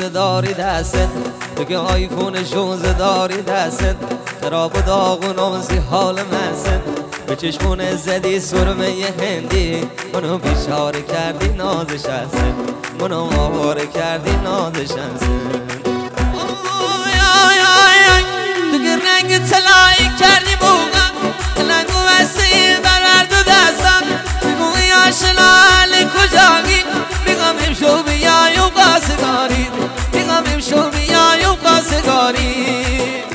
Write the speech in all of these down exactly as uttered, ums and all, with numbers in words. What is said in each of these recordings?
شانزده داری دستت، تو که آیفون شانزده داری دستت، خراب و داغون آمزی حال مست، به چشمون زدی سرمه هندی، منو بیچاره کردی نازش هست، منو آواره کردی نازش هست. تو که رنگ طلایی کردی بوغم، لنگو وسیع بر هر دو دستم، بگوی آشنا اهل کجایی، میگم امشو بیای و قاسگاری، میگم امشو بیای و قاسگاری.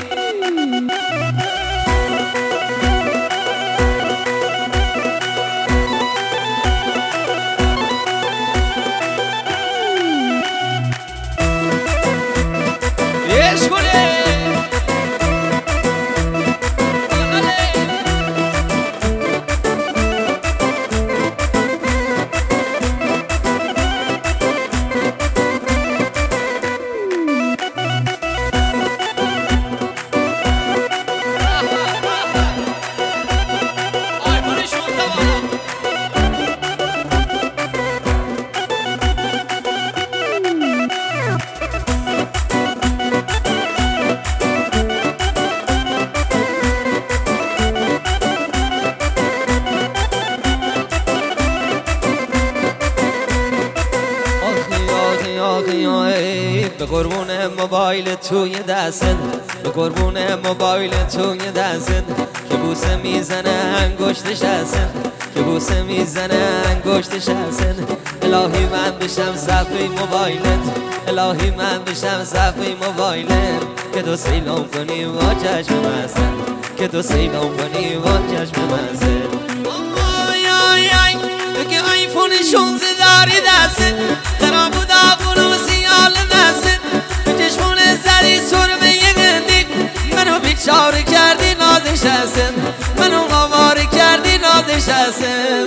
به قربون موبایل توی دستت، به قربون موبایل توی دستت، که بوسه میزنه انگشتش هستن، که بوسه میزنه انگشتش هستن. الهی من بشم صفحه موبایلت، الهی من بشم صفحه موبایلت، که تو سیلام کنی با چشم مزن، که تو سیلام کنی با چشم مزن. آی آی آی تو که آیفون شانزده داری دستت، خراب و داغون و سیال دستت، به چشمون زدی سرمه گندی، منو بیچاره کردی نازش هستم، منو آواره کردی نازش هستم.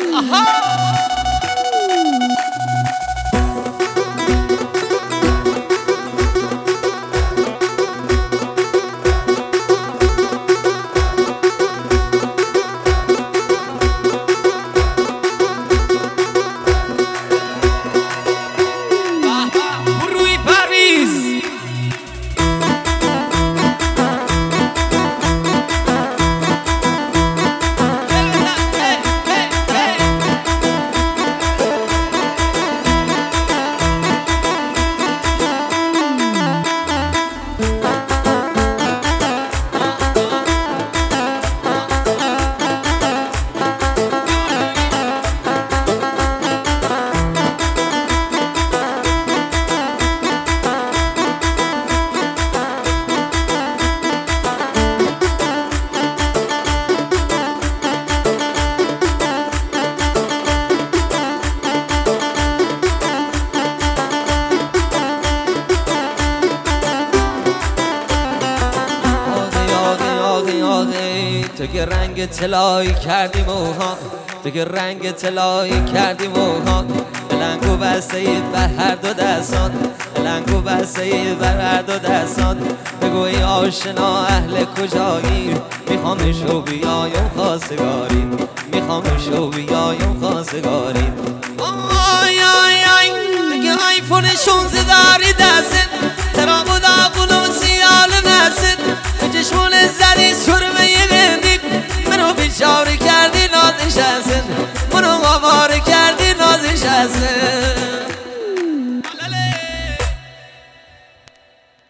تو که رنگ طلایی کردی موها، تو که رنگ طلایی کردی موها، لنگو بسته اید بر هر دو دستان، لنگو بسته اید بر هر دو دستان. بگوی آشنا اهل کجایی، میخوام شو بیایم خواستگاری، میخوام شو بیایم خواستگاری. آی آی آی تو که آیفون شانزده داری دستت، خراب